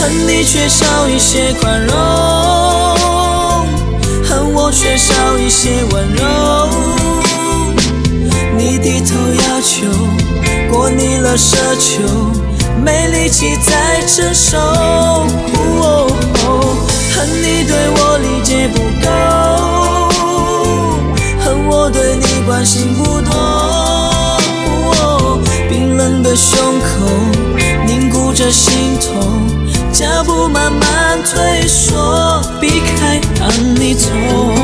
恨你缺少一些宽容，恨我缺少一些温柔。你低头要求，过腻了奢求，没力气再承受。恨你对我理解不够，恨我对你关心不多。冰冷的胸口凝固着心痛，脚步慢慢退缩，避开让你痛。